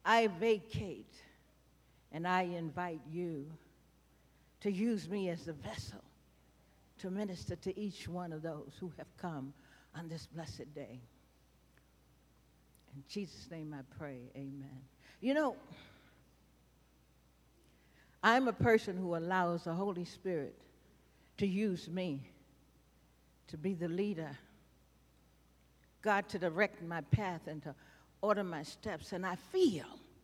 I vacate and I invite you to use me as the vessel to minister to each one of those who have come on this blessed day. In Jesus' name I pray, amen. You know, I'm a person who allows the Holy Spirit to use me to be the leader, God to direct my path and to order my steps, and I feel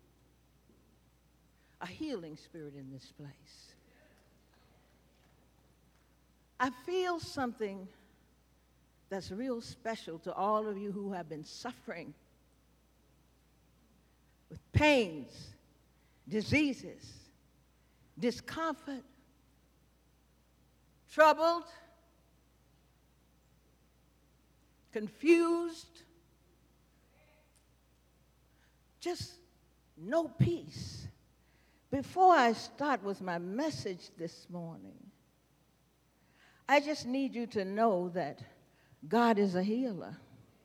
a healing spirit in this place. I feel something that's real special to all of you who have been suffering with pains, diseases, discomfort, troubled, confused, just no peace. Before I start with my message this morning, I just need you to know that God is a healer.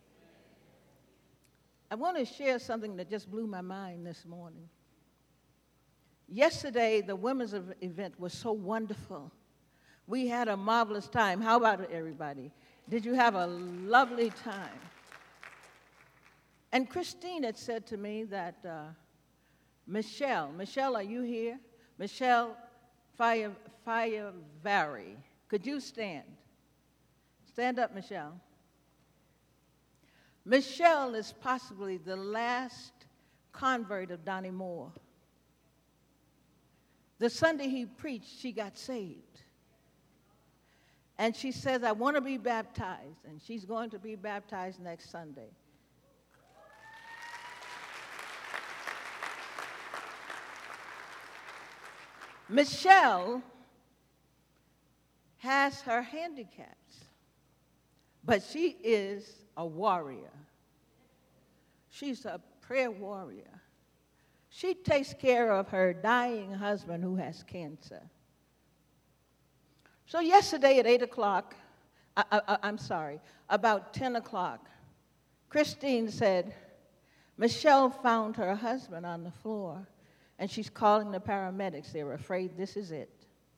I want to share something that just blew my mind this morning. Yesterday, the women's event was so wonderful. We had a marvelous time. How about it, everybody? Did you have a lovely time? And Christine had said to me that Michelle, are you here? Michelle Firevari. Could you stand? Stand up, Michelle. Michelle is possibly the last convert of Donnie Moore. The Sunday he preached, she got saved. And she says, I want to be baptized. And she's going to be baptized next Sunday. Michelle has her handicaps, but she is a warrior. She's a prayer warrior. She takes care of her dying husband who has cancer. So yesterday at 8 o'clock, about 10 o'clock, Christine said, Michelle found her husband on the floor, and she's calling the paramedics. They're afraid this is it.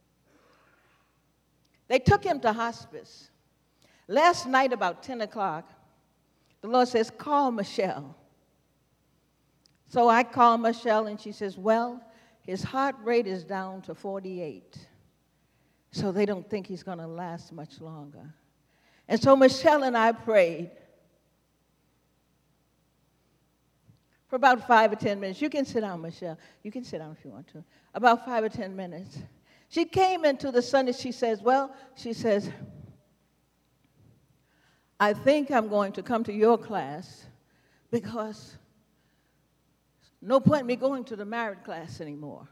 They took him to hospice. Last night, about 10 o'clock, the Lord says, call Michelle. So I call Michelle, and she says, well, his heart rate is down to 48. So they don't think he's going to last much longer. And so Michelle and I prayed for about 5 or 10 minutes. You can sit down, Michelle. You can sit down if you want to. About 5 or 10 minutes. She came into the Sunday. She says, I think I'm going to come to your class because no point in me going to the married class anymore.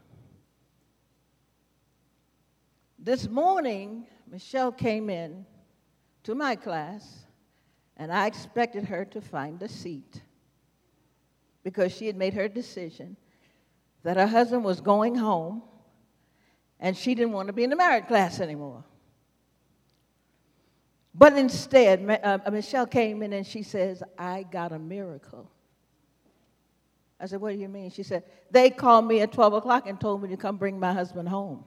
This morning, Michelle came in to my class, and I expected her to find a seat because she had made her decision that her husband was going home, and she didn't want to be in the married class anymore. But instead, Michelle came in and she says, I got a miracle. I said, what do you mean? She said, they called me at 12 o'clock and told me to come bring my husband home.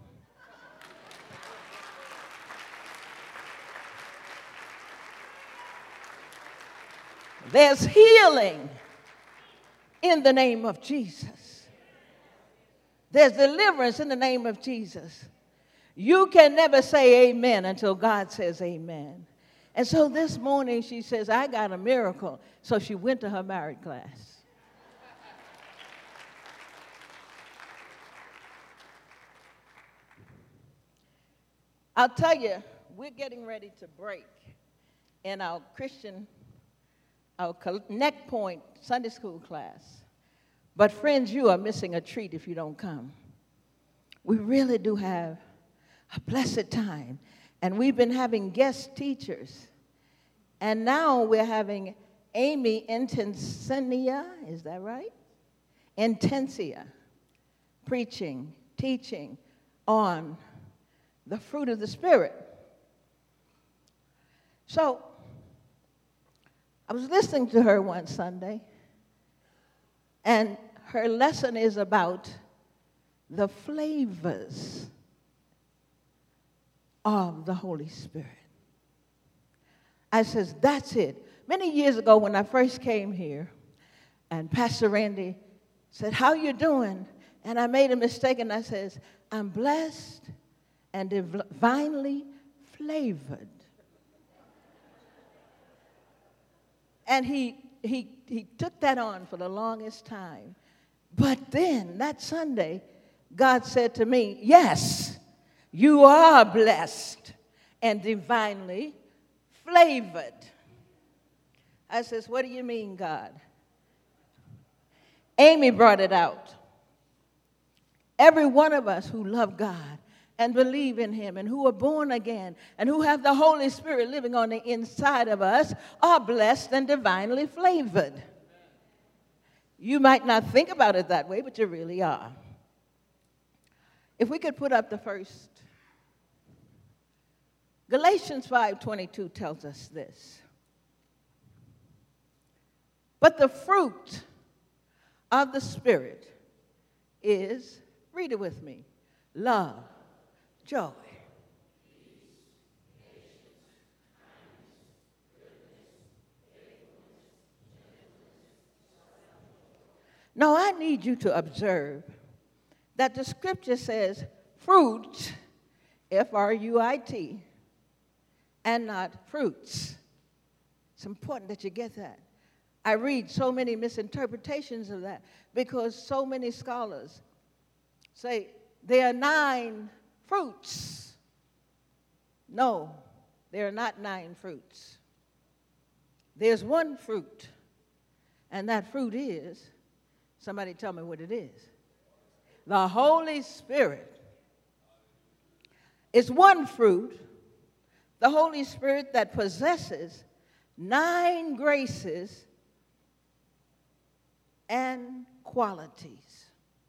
There's healing in the name of Jesus. There's deliverance in the name of Jesus. You can never say amen until God says amen. And so this morning she says, I got a miracle. So she went to her married class. I'll tell you, we're getting ready to break in our Connect Point Sunday school class. But friends, you are missing a treat if you don't come. We really do have a blessed time. And we've been having guest teachers. And now we're having Amy Intensia, is that right? Intensia, preaching, teaching on the fruit of the Spirit. So, I was listening to her one Sunday, and her lesson is about the flavors of the Holy Spirit. I says, that's it. Many years ago when I first came here, and Pastor Randy said, how you doing? And I made a mistake, and I says, I'm blessed and divinely flavored. And he took that on for the longest time. But then, that Sunday, God said to me, yes, you are blessed and divinely flavored. I says, what do you mean, God? Amy brought it out. Every one of us who love God and believe in him and who are born again and who have the Holy Spirit living on the inside of us are blessed and divinely flavored. You might not think about it that way, but you really are. If we could put up the first. Galatians 5:22 tells us this. But the fruit of the Spirit is, read it with me, love, joy. Now, I need you to observe that the scripture says fruit, F-R-U-I-T, and not fruits. It's important that you get that. I read so many misinterpretations of that because so many scholars say there are 9 fruits. No, there are not 9 fruits. There's one fruit, and that fruit is, somebody tell me what it is. The Holy Spirit. It's one fruit, the Holy Spirit, that possesses 9 graces and qualities.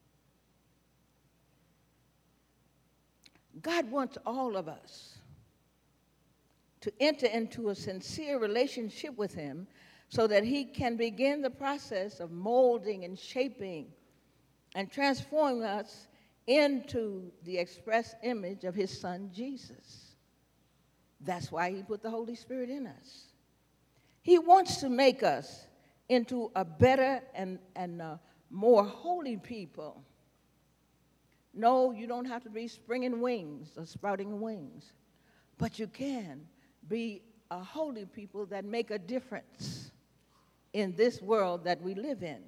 God wants all of us to enter into a sincere relationship with him so that he can begin the process of molding and shaping and transforming us into the express image of his son, Jesus. That's why he put the Holy Spirit in us. He wants to make us into a better and more holy people. No, you don't have to be springing wings or sprouting wings, but you can be a holy people that make a difference in this world that we live in.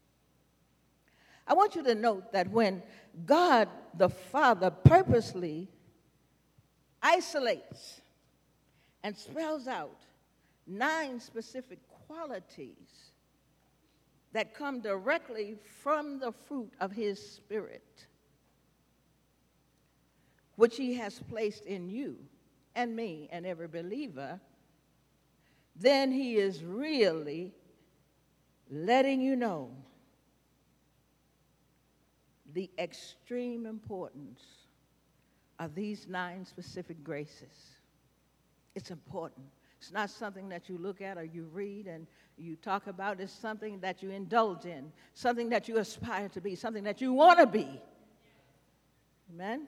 I want you to note that when God the Father purposely isolates and spells out 9 specific qualities that come directly from the fruit of his Spirit, which he has placed in you and me and every believer, then he is really letting you know the extreme importance of these 9 specific graces. It's important. It's not something that you look at or you read and you talk about. It's something that you indulge in, something that you aspire to be, something that you want to be. Amen?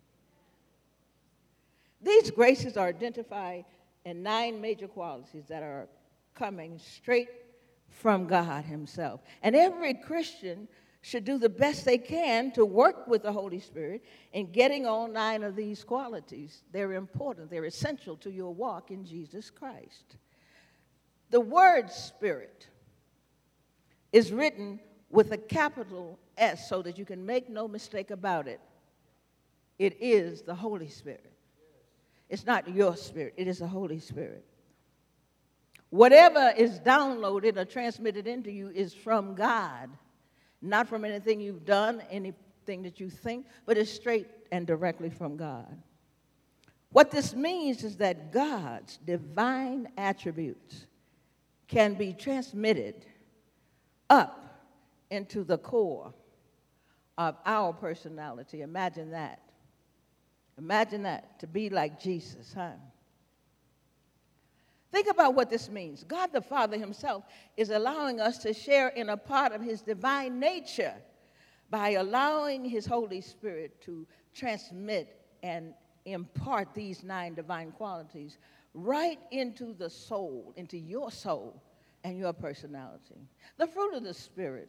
These graces are identified in 9 major qualities that are coming straight from God himself. And every Christian should do the best they can to work with the Holy Spirit in getting all 9 of these qualities. They're important. They're essential to your walk in Jesus Christ. The word Spirit is written with a capital S so that you can make no mistake about it. It is the Holy Spirit. It's not your spirit. It is the Holy Spirit. Whatever is downloaded or transmitted into you is from God. Not from anything you've done, anything that you think, but it's straight and directly from God. What this means is that God's divine attributes can be transmitted up into the core of our personality. Imagine that. Imagine that, to be like Jesus, huh? Think about what this means. God the Father himself is allowing us to share in a part of his divine nature by allowing his Holy Spirit to transmit and impart these 9 divine qualities right into the soul, into your soul and your personality. The fruit of the Spirit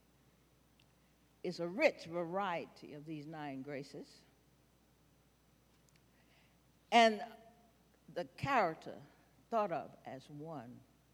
is a rich variety of these 9 graces. And the character thought of as one.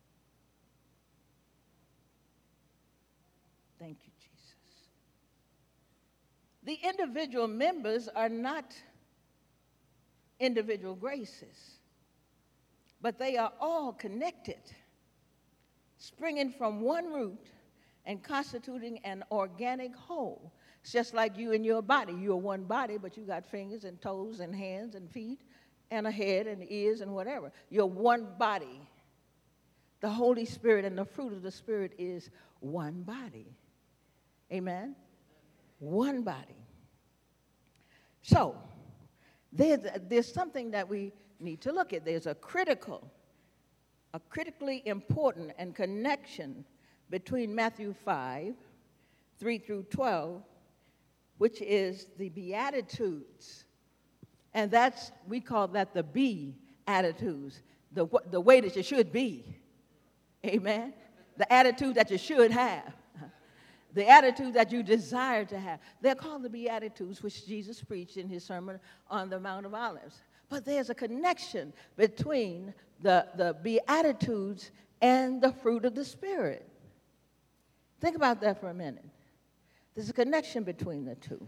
Thank you, Jesus. The individual members are not individual graces, but they are all connected, springing from one root and constituting an organic whole. It's just like you and your body. You're one body, but you got fingers and toes and hands and feet and a head and ears and whatever. You're one body. The Holy Spirit and the fruit of the Spirit is one body. Amen? One body. So, there's something that we need to look at. There's a critically important and connection between Matthew 5, 3 through 12, which is the Beatitudes. And we call that the Be-attitudes, the way that you should be. Amen? The attitude that you should have. The attitude that you desire to have. They're called the Beatitudes, which Jesus preached in his Sermon on the Mount of Olives. But there's a connection between the Beatitudes and the fruit of the Spirit. Think about that for a minute. There's a connection between the two.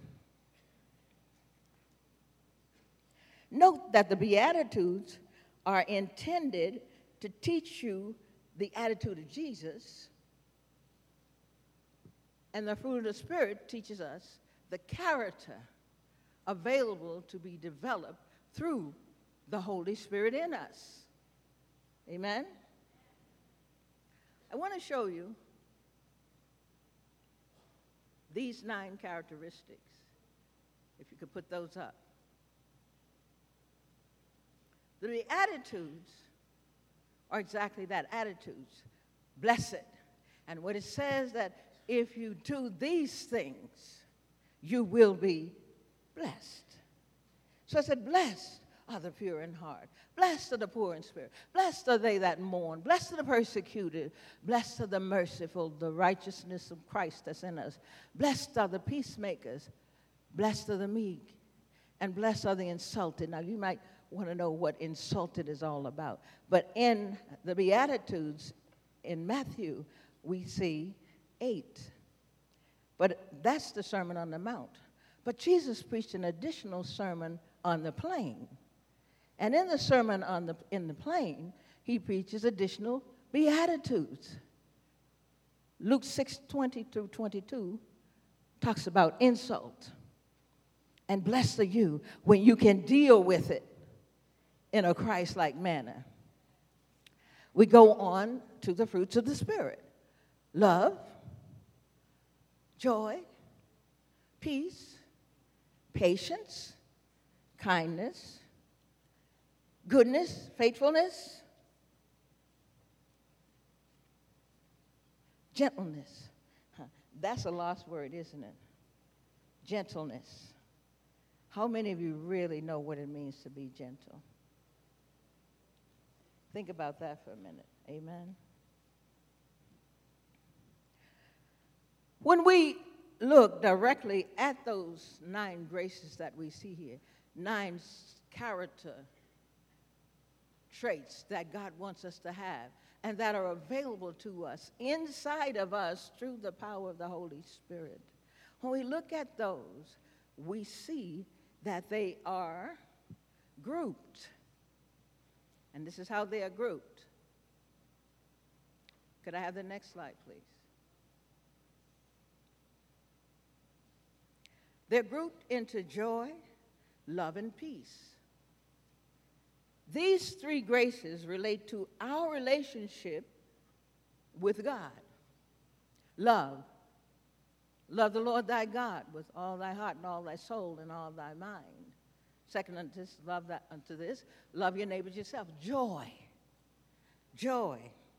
Note that the Beatitudes are intended to teach you the attitude of Jesus, and the fruit of the Spirit teaches us the character available to be developed through the Holy Spirit in us. Amen? I want to show you these 9 characteristics, if you could put those up. The Beatitudes are exactly that, attitudes, blessed. And what it says that if you do these things, you will be blessed. So I said, blessed are the pure in heart. Blessed are the poor in spirit. Blessed are they that mourn. Blessed are the persecuted. Blessed are the merciful, the righteousness of Christ that's in us. Blessed are the peacemakers. Blessed are the meek. And blessed are the insulted. Now, you might want to know what insulted is all about. But in the Beatitudes in Matthew, we see 8. But that's the Sermon on the Mount. But Jesus preached an additional sermon on the plain. And in the sermon in the plain, he preaches additional Beatitudes. Luke 6:20 through 22 talks about insult. And blessed are you when you can deal with it in a Christ-like manner. We go on to the fruits of the Spirit. Love, joy, peace, patience, kindness, goodness, faithfulness, gentleness. That's a lost word, isn't it? Gentleness. How many of you really know what it means to be gentle? Think about that for a minute. Amen. When we look directly at those 9 graces that we see here, 9 character traits that God wants us to have and that are available to us, inside of us through the power of the Holy Spirit. When we look at those, we see that they are grouped. And this is how they are grouped. Could I have the next slide, please? They're grouped into joy, love, and peace. These 3 graces relate to our relationship with God. Love. Love the Lord thy God with all thy heart and all thy soul and all thy mind. Second unto this, love your neighbors yourself. Joy. joy,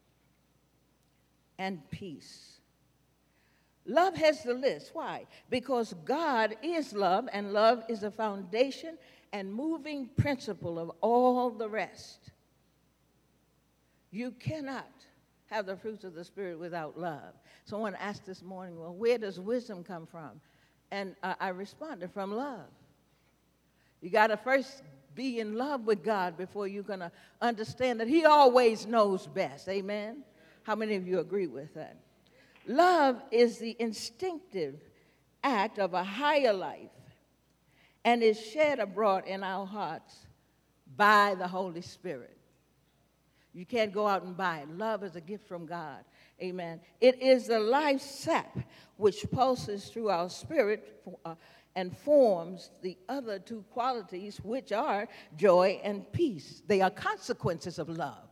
and peace. Love has the list. Why? Because God is love, and love is the foundation and moving principle of all the rest. You cannot have the fruits of the Spirit without love. Someone asked this morning, well, where does wisdom come from? And I responded, from love. You got to first be in love with God before you're going to understand that he always knows best. Amen? How many of you agree with that? Love is the instinctive act of a higher life and is shed abroad in our hearts by the Holy Spirit. You can't go out and buy it. Love is a gift from God. Amen. It is the life sap which pulses through our spirit and forms the other two qualities, which are joy and peace. They are consequences of love.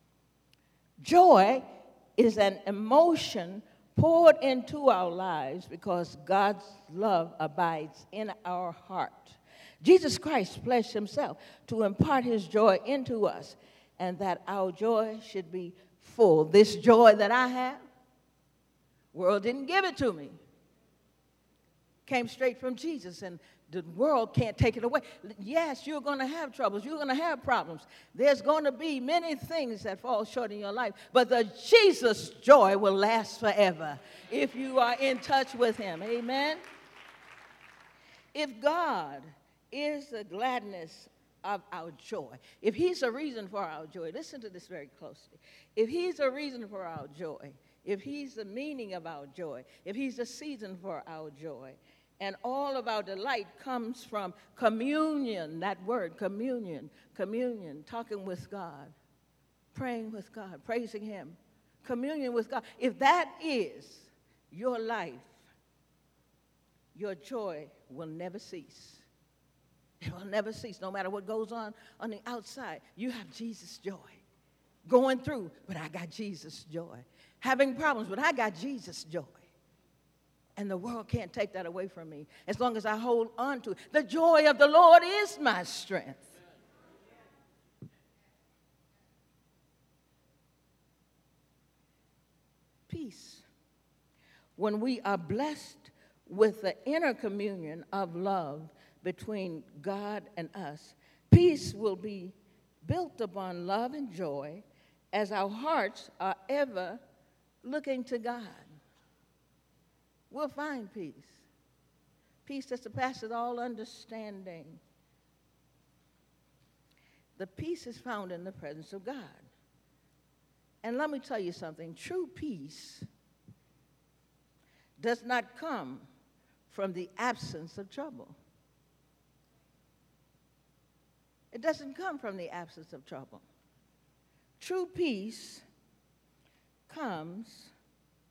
Joy is an emotion poured into our lives because God's love abides in our heart. Jesus Christ pledged himself to impart his joy into us, and that our joy should be full. This joy that I have, world didn't give it to me. Came straight from Jesus, and the world can't take it away. Yes, you're going to have troubles. You're going to have problems. There's going to be many things that fall short in your life, but the Jesus joy will last forever if you are in touch with him. Amen? If God is the gladness of our joy, if he's a reason for our joy, listen to this very closely. If he's a reason for our joy, if he's the meaning of our joy, if he's the season for our joy, and all of our delight comes from communion, that word, communion, talking with God, praying with God, praising him, communion with God. If that is your life, your joy will never cease. It will never cease, no matter what goes on the outside. You have Jesus' joy. Going through, but I got Jesus' joy. Having problems, but I got Jesus' joy. And the world can't take that away from me as long as I hold on to it. The joy of the Lord is my strength. Peace. When we are blessed with the inner communion of love between God and us, peace will be built upon love and joy as our hearts are ever looking to God. We'll find peace. Peace that surpasses all understanding. The peace is found in the presence of God. And let me tell you something. True peace does not come from the absence of trouble. It doesn't come from the absence of trouble. True peace comes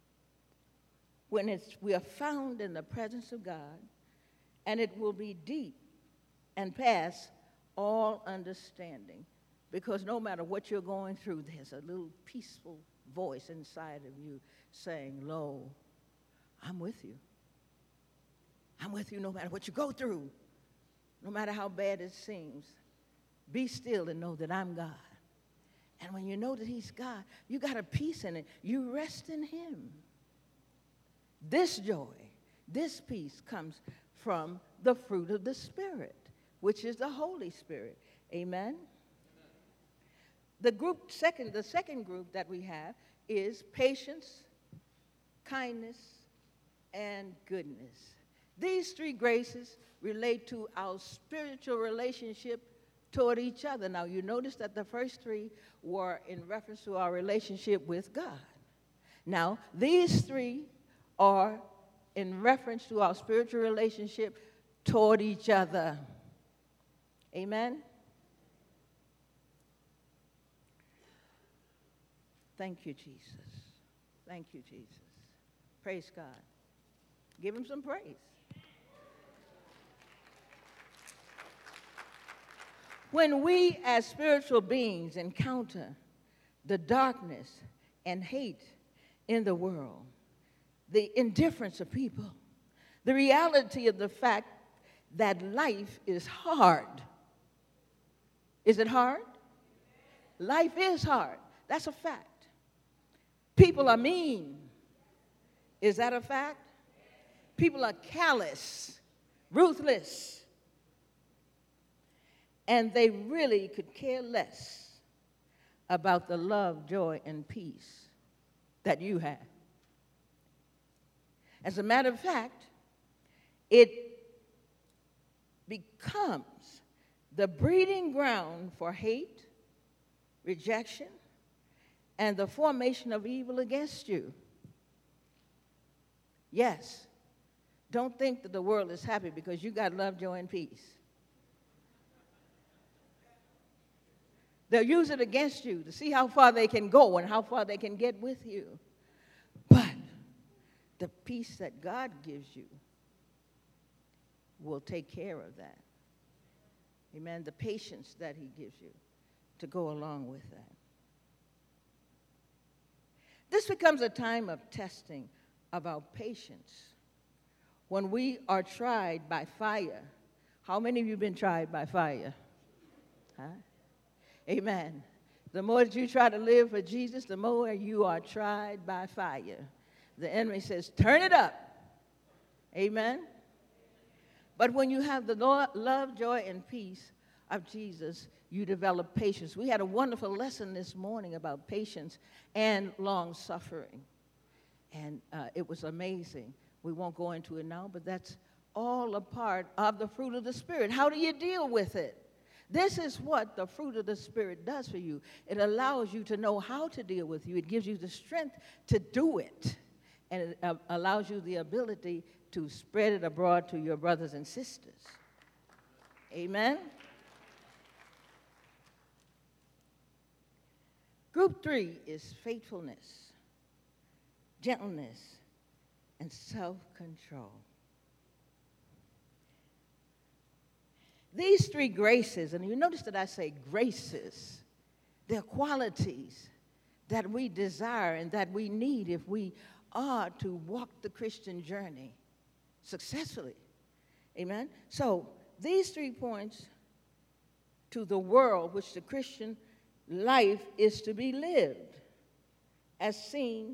when we are found in the presence of God, and it will be deep and past all understanding. Because no matter what you're going through, there's a little peaceful voice inside of you saying, lo, I'm with you. I'm with you no matter what you go through, no matter how bad it seems. Be still and know that I'm God. And when you know that he's God, you got a peace in it. You rest in him. This joy, this peace comes from the fruit of the Spirit, which is the Holy Spirit. Amen? The second group that we have is patience, kindness, and goodness. These three graces relate to our spiritual relationship toward each other. Now, you notice that the first three were in reference to our relationship with God. Now, these three are in reference to our spiritual relationship toward each other. Amen? Thank you, Jesus. Thank you, Jesus. Praise God. Give him some praise. When we as spiritual beings encounter the darkness and hate in the world, the indifference of people, the reality of the fact that life is hard. Is it hard? Life is hard. That's a fact. People are mean. Is that a fact? People are callous, ruthless, and they really could care less about the love, joy, and peace that you have. As a matter of fact, it becomes the breeding ground for hate, rejection, and the formation of evil against you. Yes, don't think that the world is happy because you got love, joy, and peace. They'll use it against you to see how far they can go and how far they can get with you. But the peace that God gives you will take care of that. Amen. The patience that he gives you to go along with that. This becomes a time of testing of our patience when we are tried by fire. How many of you have been tried by fire? Huh? Amen. The more that you try to live for Jesus, the more you are tried by fire. The enemy says, turn it up. Amen. But when you have the love, joy, and peace of Jesus, you develop patience. We had a wonderful lesson this morning about patience and long suffering. And it was amazing. We won't go into it now, but that's all a part of the fruit of the Spirit. How do you deal with it? This is what the fruit of the Spirit does for you. It allows you to know how to deal with you. It gives you the strength to do it. And it allows you the ability to spread it abroad to your brothers and sisters. Amen? Group 3 is faithfulness, gentleness, and self-control. These 3 graces, and you notice that I say graces, they're qualities that we desire and that we need if we are to walk the Christian journey successfully. Amen? So these 3 points to the world which the Christian life is to be lived as a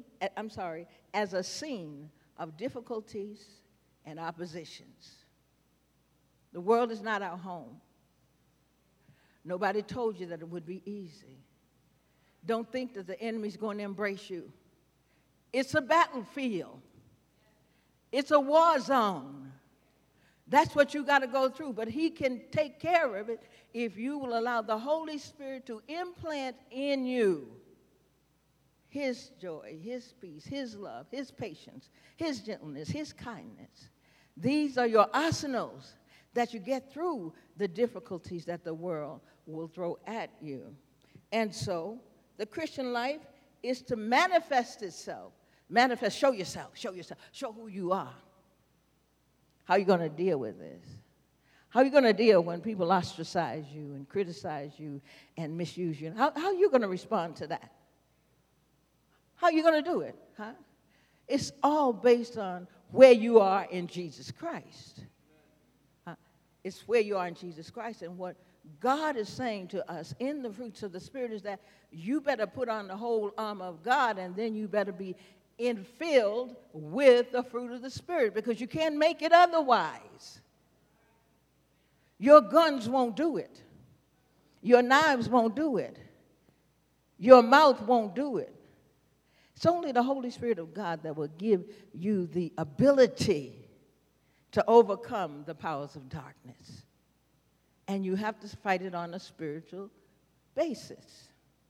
scene of difficulties and oppositions. The world is not our home. Nobody told you that it would be easy. Don't think that the enemy's going to embrace you. It's a battlefield. It's a war zone. That's what you got to go through. But he can take care of it if you will allow the Holy Spirit to implant in you his joy, his peace, his love, his patience, his gentleness, his kindness. These are your arsenals that you get through the difficulties that the world will throw at you. And so the Christian life is to manifest itself. Manifest, show yourself, show who you are. How are you going to deal with this? How are you going to deal when people ostracize you and criticize you and misuse you? How are you going to respond to that? How are you going to do it? Huh? It's all based on where you are in Jesus Christ. It's where you are in Jesus Christ. And what God is saying to us in the fruits of the Spirit is that you better put on the whole armor of God, and then you better be infilled with the fruit of the Spirit, because you can't make it otherwise. Your guns won't do it. Your knives won't do it. Your mouth won't do it. It's only the Holy Spirit of God that will give you the ability to overcome the powers of darkness. And you have to fight it on a spiritual basis.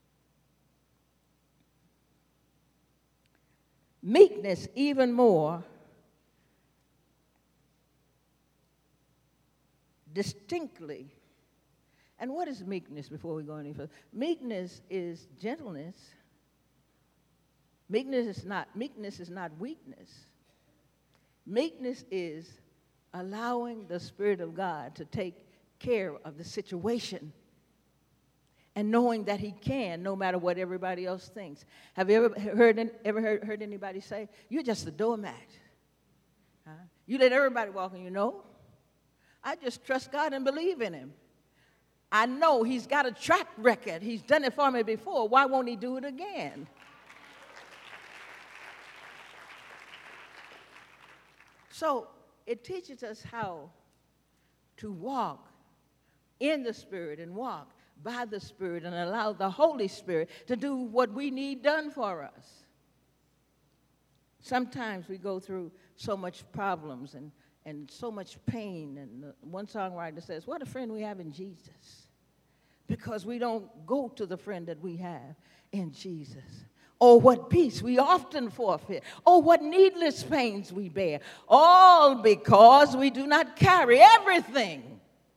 Meekness, even more distinctly. And what is meekness before we go any further? Meekness is gentleness. Meekness is not weakness. Meekness is allowing the Spirit of God to take care of the situation and knowing that he can, no matter what everybody else thinks. Have you ever heard anybody say, you're just a doormat? You let everybody walk in, I just trust God and believe in him. I know he's got a track record. He's done it for me before. Why won't he do it again? So it teaches us how to walk in the Spirit and walk by the Spirit and allow the Holy Spirit to do what we need done for us. Sometimes we go through so much problems and so much pain. And one songwriter says, what a friend we have in Jesus. Because we don't go to the friend that we have in Jesus. Oh, what peace we often forfeit. Oh, what needless pains we bear. All because we do not carry everything.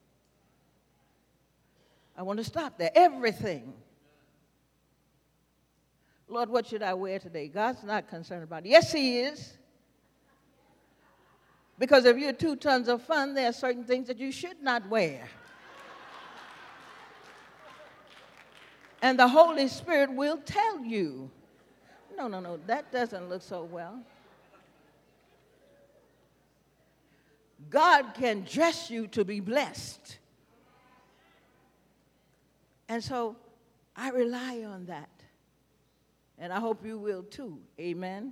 I want to stop there. Everything. Lord, what should I wear today? God's not concerned about it. Yes, he is. Because if you're 2 tons of fun, there are certain things that you should not wear. And the Holy Spirit will tell you, no, that doesn't look so well. God can dress you to be blessed. And so I rely on that. And I hope you will too. Amen.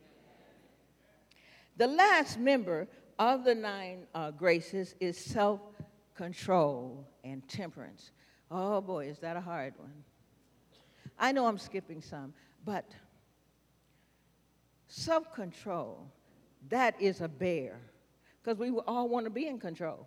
The last member of the 9 graces is self-control and temperance. Oh boy, is that a hard one. I know I'm skipping some, but self-control, that is a bear, because we all want to be in control.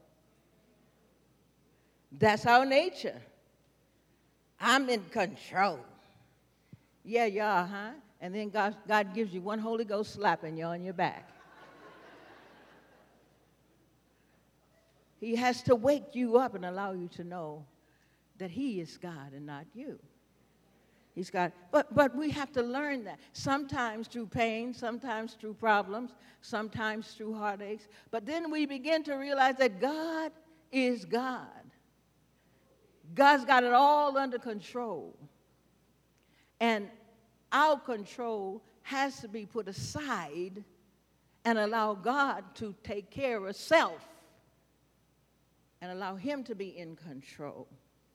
That's our nature. I'm in control. Yeah, you are, huh? And then God gives you one Holy Ghost slapping you on your back. He has to wake you up and allow you to know that he is God and not you. He's God. But we have to learn that. Sometimes through pain, sometimes through problems, sometimes through heartaches. But then we begin to realize that God is God. God's got it all under control. And our control has to be put aside and allow God to take care of self and allow him to be in control.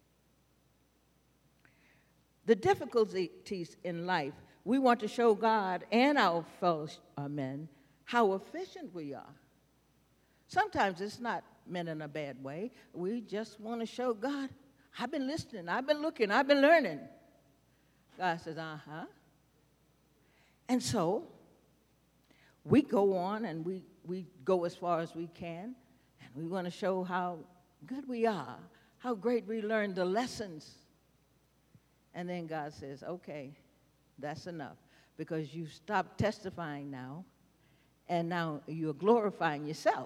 The difficulties in life, we want to show God and our fellow men how efficient we are. Sometimes it's not meant in a bad way. We just want to show God, I've been listening, I've been looking, I've been learning. God says, uh-huh. And so we go on and we go as far as we can, and we want to show how good we are, how great we learned the lessons. And then God says, okay, that's enough, because you stopped testifying now, and now you're glorifying yourself.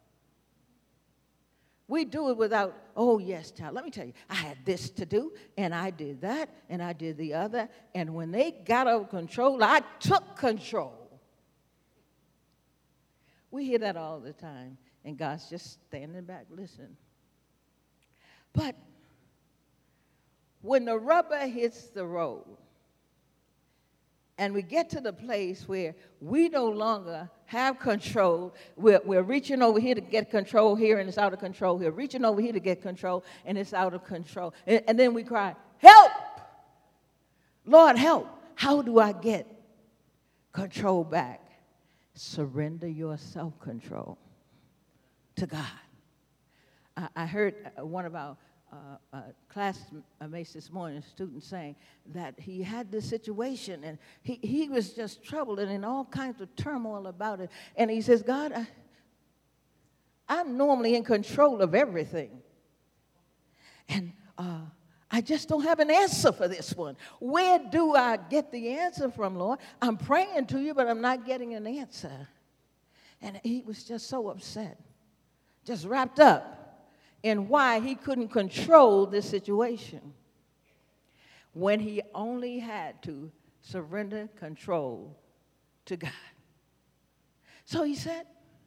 We do it without, oh, yes, child, let me tell you, I had this to do, and I did that, and I did the other, and when they got out of control, I took control. We hear that all the time, and God's just standing back, listening. But when the rubber hits the road, and we get to the place where we no longer have control, we're reaching over here to get control here, and it's out of control here. Reaching over here to get control, and it's out of control. And then we cry, help! Lord, help! How do I get control back? Surrender your self-control to God. I heard one of our classmates this morning, a student, saying that he had this situation and he was just troubled and in all kinds of turmoil about it. And he says, God, I'm normally in control of everything. And I just don't have an answer for this one. Where do I get the answer from, Lord? I'm praying to you, but I'm not getting an answer. And he was just so upset, just wrapped up in why he couldn't control this situation when he only had to surrender control to God. So he said,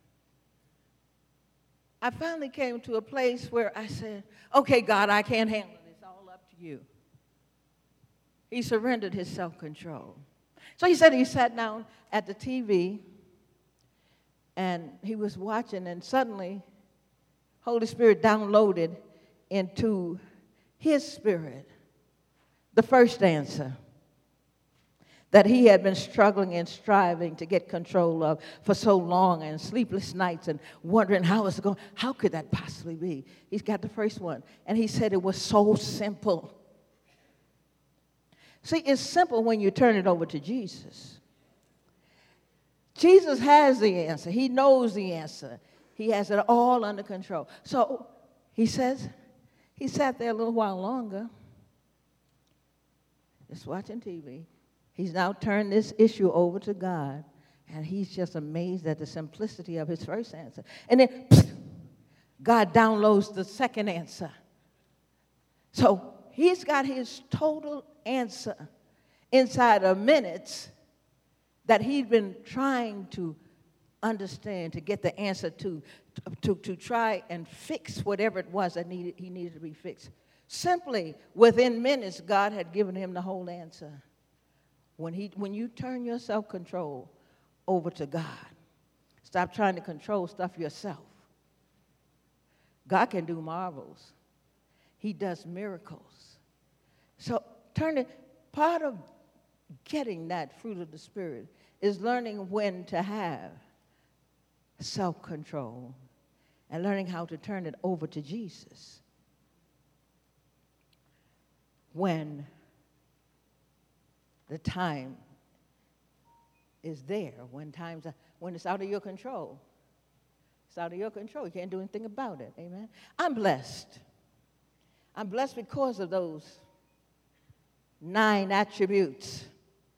I finally came to a place where I said, okay, God, I can't handle it. It's all up to you. He surrendered his self-control. So he said he sat down at the TV and he was watching, and suddenly Holy Spirit downloaded into his spirit, the first answer that he had been struggling and striving to get control of for so long, and sleepless nights and wondering how it's going. How could that possibly be? He's got the first one. And he said it was so simple. See, it's simple when you turn it over to Jesus. Jesus has the answer. He knows the answer. He has it all under control. So he says, he sat there a little while longer, just watching TV. He's now turned this issue over to God, and he's just amazed at the simplicity of his first answer. And then God downloads the second answer. So he's got his total answer inside of minutes that he'd been trying to understand, to get the answer to try and fix whatever it was that he needed to be fixed. Simply, within minutes, God had given him the whole answer. When you turn your self-control over to God, stop trying to control stuff yourself. God can do marvels. He does miracles. So part of getting that fruit of the Spirit is learning when to have self-control and learning how to turn it over to Jesus. When the time is there, when it's out of your control. It's out of your control. You can't do anything about it. Amen. I'm blessed. I'm blessed because of those 9 attributes,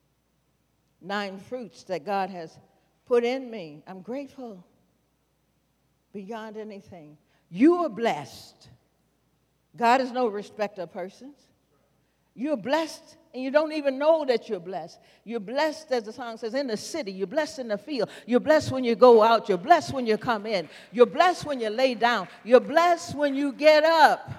9 fruits that God has put in me. I'm grateful beyond anything. You are blessed. God is no respecter of persons. You're blessed, and you don't even know that you're blessed. You're blessed, as the song says, in the city. You're blessed in the field. You're blessed when you go out. You're blessed when you come in. You're blessed when you lay down. You're blessed when you get up.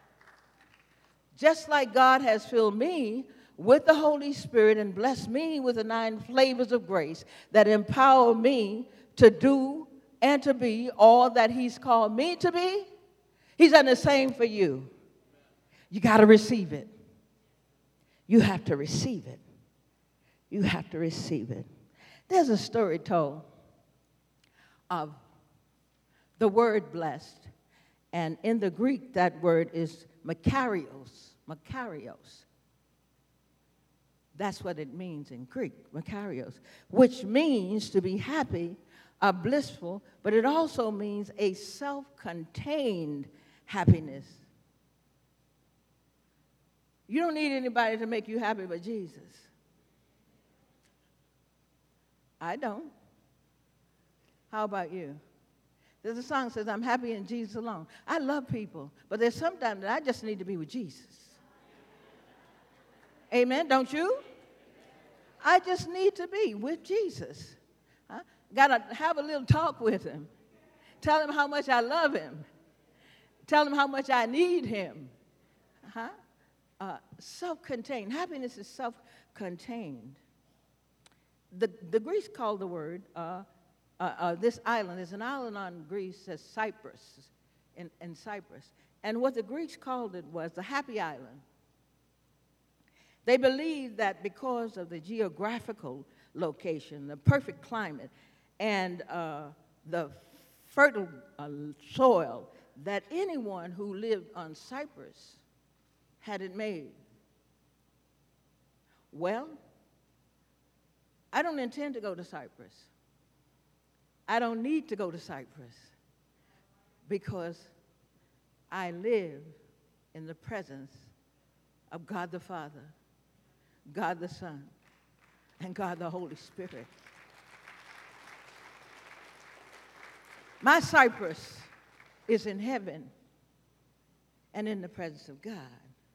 Just like God has filled me with the Holy Spirit and blessed me with the 9 flavors of grace that empower me to do and to be all that he's called me to be, he's done the same for you. You got to receive it. You have to receive it. You have to receive it. There's a story told of the word blessed. And in the Greek, that word is makarios. Makarios. That's what it means in Greek, makarios, which means to be happy or blissful, but it also means a self-contained happiness. You don't need anybody to make you happy but Jesus. I don't. How about you? There's a song that says, I'm happy in Jesus alone. I love people, but there's sometimes that I just need to be with Jesus. Amen, don't you? I just need to be with Jesus. Got to have a little talk with him. Tell him how much I love him. Tell him how much I need him. Self-contained. Happiness is self-contained. The Greeks called the word, this island, there's an island on Greece that's Cyprus, in Cyprus. And what the Greeks called it was the happy island. They believed that because of the geographical location, the perfect climate, and the fertile soil, that anyone who lived on Cyprus had it made. Well, I don't intend to go to Cyprus. I don't need to go to Cyprus because I live in the presence of God the Father, God the Son, and God the Holy Spirit. My Cyprus is in heaven and in the presence of God.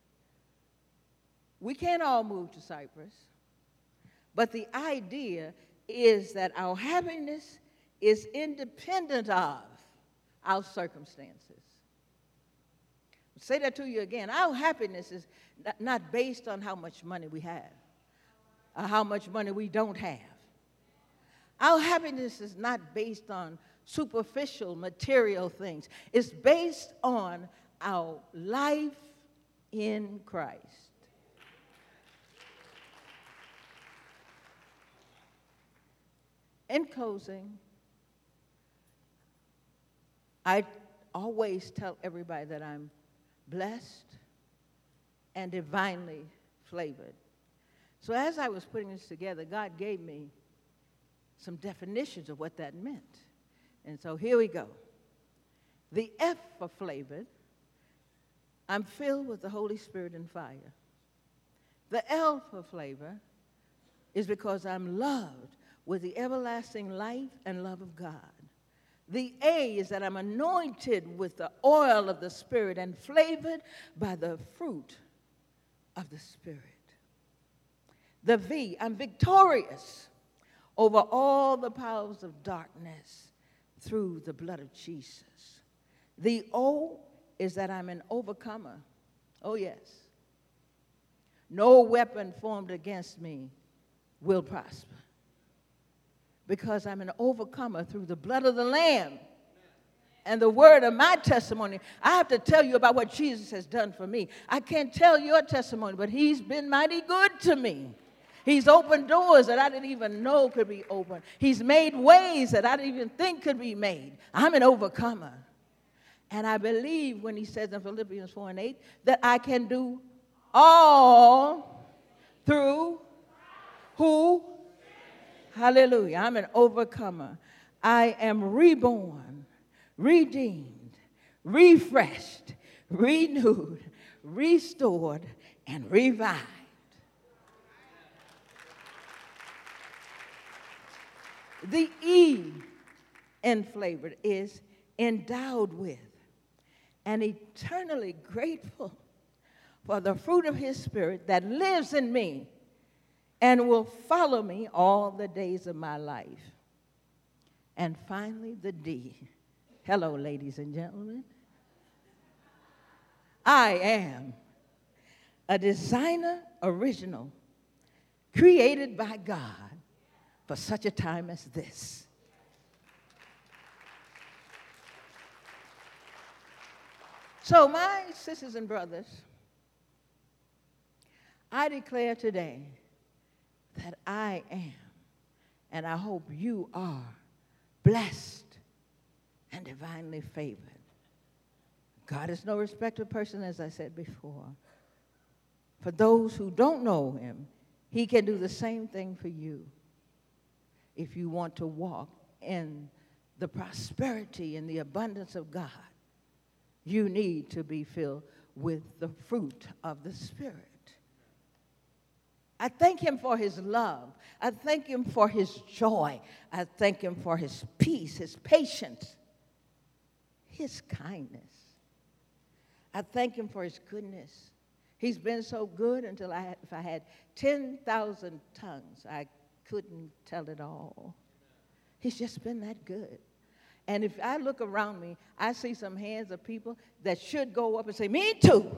We can't all move to Cyprus, but the idea is that our happiness is independent of our circumstances. I'll say that to you again. Our happiness is not based on how much money we have or how much money we don't have. Our happiness is not based on superficial material things. It's based on our life in Christ. In closing, I always tell everybody that I'm blessed and divinely flavored. So as I was putting this together, God gave me some definitions of what that meant. And so here we go. The F for flavored, I'm filled with the Holy Spirit and fire. The L for flavor is because I'm loved with the everlasting life and love of God. The A is that I'm anointed with the oil of the Spirit and flavored by the fruit of the Spirit. The V, I'm victorious over all the powers of darkness through the blood of Jesus. The O is that I'm an overcomer. Oh, yes. No weapon formed against me will prosper, because I'm an overcomer through the blood of the Lamb and the word of my testimony. I have to tell you about what Jesus has done for me. I can't tell your testimony, but he's been mighty good to me. He's opened doors that I didn't even know could be opened. He's made ways that I didn't even think could be made. I'm an overcomer. And I believe when he says in Philippians 4:8 that I can do all through who? Hallelujah. I'm an overcomer. I am reborn, redeemed, refreshed, renewed, restored, and revived. The E in flavored is endowed with and eternally grateful for the fruit of his Spirit that lives in me and will follow me all the days of my life. And finally, the D. Hello, ladies and gentlemen. I am a designer original created by God for such a time as this. So, my sisters and brothers, I declare today that I am, and I hope you are, blessed and divinely favored. God is no respecter of person, as I said before. For those who don't know him, he can do the same thing for you if you want to walk in the prosperity and the abundance of God. You need to be filled with the fruit of the Spirit. I thank him for his love. I thank him for his joy. I thank him for his peace, his patience, his kindness. I thank him for his goodness. He's been so good until if I had 10,000 tongues, I couldn't tell it all. He's just been that good. And if I look around me, I see some hands of people that should go up and say, me too.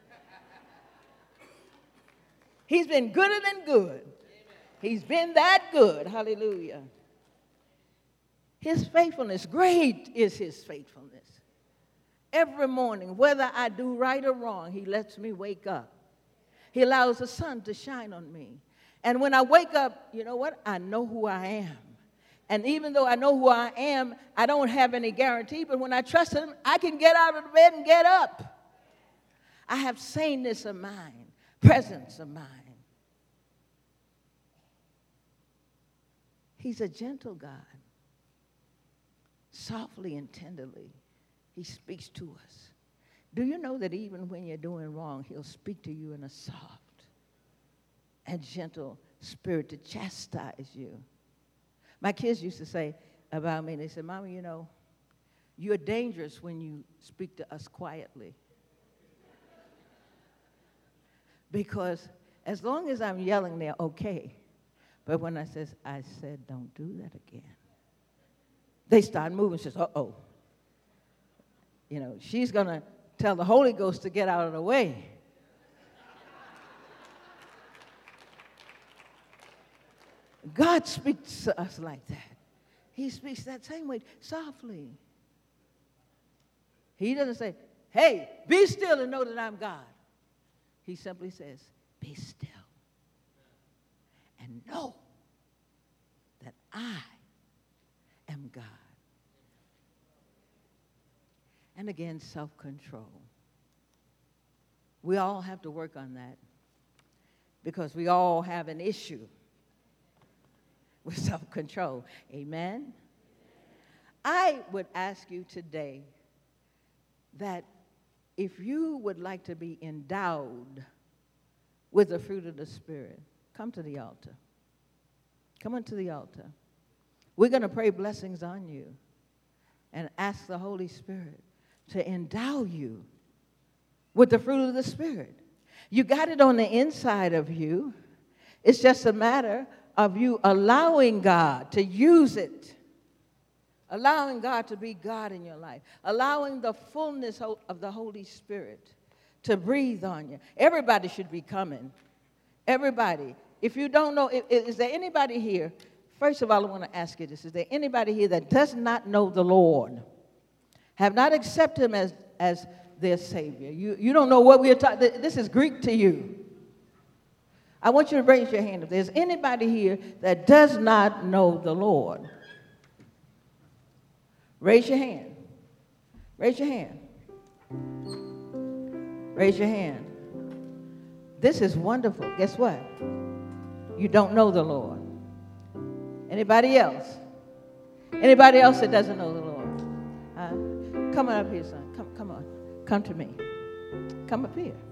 He's been gooder than good. He's been that good. Hallelujah. His faithfulness, great is his faithfulness. Every morning, whether I do right or wrong, he lets me wake up. He allows the sun to shine on me. And when I wake up, you know what? I know who I am. And even though I know who I am, I don't have any guarantee. But when I trust him, I can get out of the bed and get up. I have saneness of mind, presence of mind. He's a gentle God. Softly and tenderly, he speaks to us. Do you know that even when you're doing wrong, he'll speak to you in a soft and gentle spirit to chastise you? My kids used to say about me, they said, Mama, you know, you're dangerous when you speak to us quietly. Because as long as I'm yelling, they're okay. But when I said, don't do that again, they start moving. She says, uh-oh. You know, she's going to tell the Holy Ghost to get out of the way. God speaks to us like that. He speaks that same way, softly. He doesn't say, hey, be still and know that I'm God. He simply says, be still and know that I am God. And again, self-control. We all have to work on that because we all have an issue with self-control. Amen? I would ask you today that if you would like to be endowed with the fruit of the Spirit, come to the altar. Come onto the altar. We're going to pray blessings on you and ask the Holy Spirit to endow you with the fruit of the Spirit. You got it on the inside of you. It's just a matter of you allowing God to use it, allowing God to be God in your life, allowing the fullness of the Holy Spirit to breathe on you. Everybody should be coming. Everybody. If you don't know, is there anybody here? First of all, I want to ask you this. Is there anybody here that does not know the Lord, have not accepted him as their Savior? You don't know what we are talking. This is Greek to you. I want you to raise your hand if there's anybody here that does not know the Lord. Raise your hand. Raise your hand. Raise your hand. This is wonderful. Guess what? You don't know the Lord. Anybody else? Anybody else that doesn't know the Lord? Come on up here, son. Come on. Come to me. Come up here.